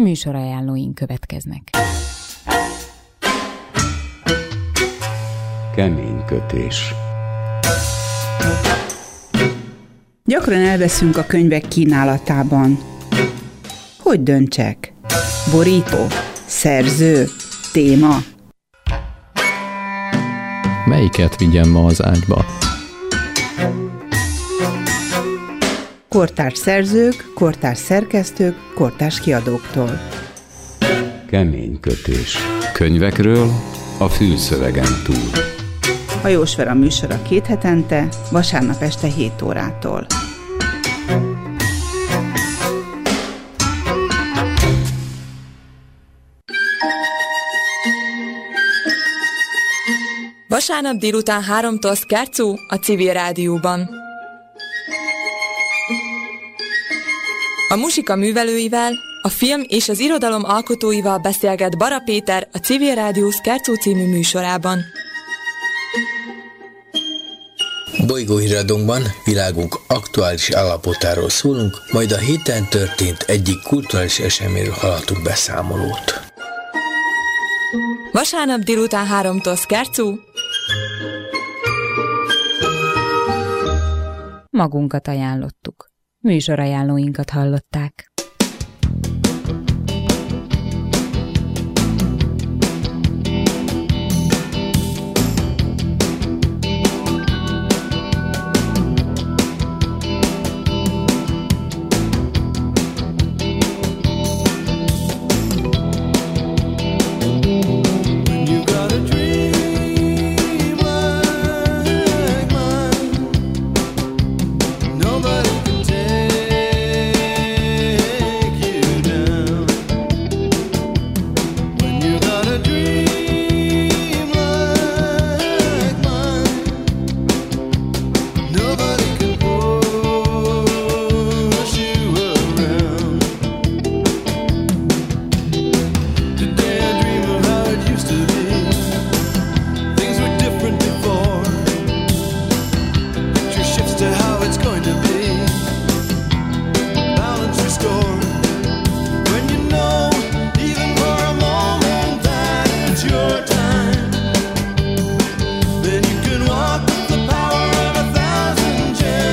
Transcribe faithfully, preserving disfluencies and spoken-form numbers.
Műsorajánlóink következnek. Keménykötés. Gyakran elveszünk a könyvek kínálatában. Hogy döntsek? Borító? Szerző? Téma? Melyiket vigyem ma az ágyba? Kortárs szerzők, kortárs szerkesztők, kortárs kiadóktól. Keménykötés. Könyvekről a fülszövegen túl. Hajós Vera műsora két hetente, vasárnap este hét órától. Vasárnap délután háromtól Szkárczó a Civil Rádióban. A muzsika művelőivel, a film és az irodalom alkotóival beszélget Bara Péter a Civil Rádió Szkárczó című műsorában. Bolygóhíradónkban világunk aktuális állapotáról szólunk, majd a héten történt egyik kulturális eseményről hallhatunk beszámolót. Vasárnap délután háromtól Szkárczó. Magunkat ajánlottuk. Műsorajánlóinkat hallották.